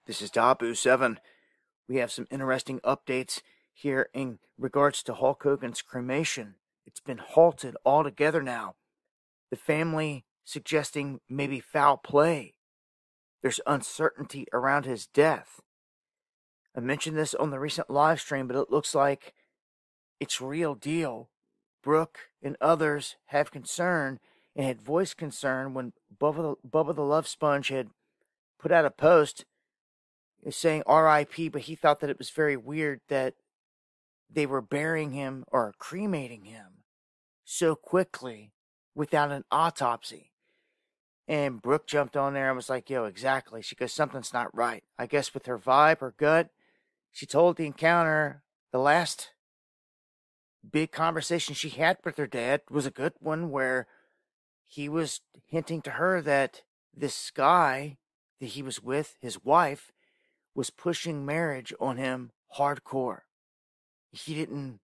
This is Dabu7. We have some interesting updates here in regards to Hulk Hogan's cremation. It's been halted altogether now. The family suggesting maybe foul play. There's uncertainty around his death. I mentioned this on the recent live stream, but it looks like it's real deal. Brooke and others have concern and had voiced concern when Bubba the Love Sponge had put out a post saying RIP, but he thought that it was very weird that they were burying him or cremating him so quickly without an autopsy. And Brooke jumped on there and was like, yo, exactly. She goes, something's not right. I guess with her vibe, her gut, she told the encounter the last big conversation she had with her dad was a good one, where he was hinting to her that this guy that he was with, his wife, was pushing marriage on him hardcore. He had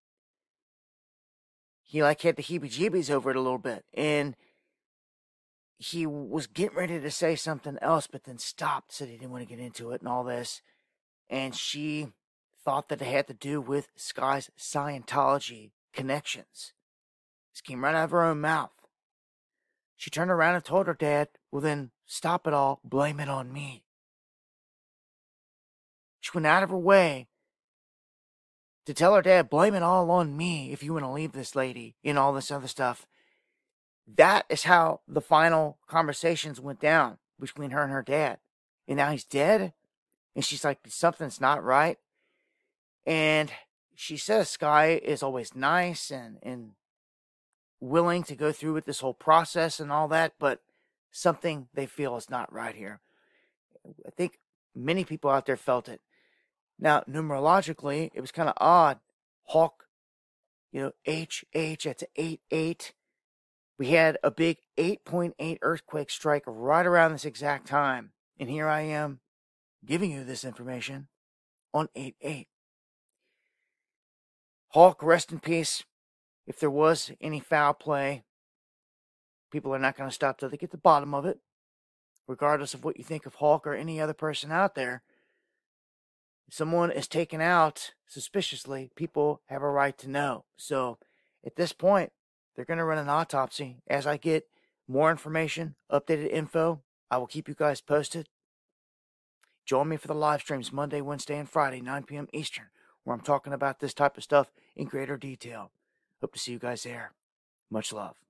the heebie-jeebies over it a little bit, and he was getting ready to say something else, but then stopped, said he didn't want to get into it and all this, and she thought that it had to do with Sky's Scientology connections. This came right out of her own mouth. She turned around and told her dad, well then, stop it all, blame it on me. She went out of her way to tell her dad, blame it all on me if you want to leave this lady and all this other stuff. That is how the final conversations went down between her and her dad. And now he's dead. And she's like, something's not right. And she says Sky is always nice and willing to go through with this whole process and all that, but something they feel is not right here. I think many people out there felt it. Now, numerologically, it was kind of odd. Hulk, HH, that's 8-8. We had a big 8.8 earthquake strike right around this exact time. And here I am giving you this information on 8-8. Hulk, rest in peace. If there was any foul play, people are not going to stop till they get to the bottom of it. Regardless of what you think of Hulk or any other person out there, if someone is taken out suspiciously, people have a right to know. So at this point, they're going to run an autopsy. As I get more information, updated info, I will keep you guys posted. Join me for the live streams Monday, Wednesday, and Friday, 9 p.m. Eastern, where I'm talking about this type of stuff in greater detail. Hope to see you guys there. Much love.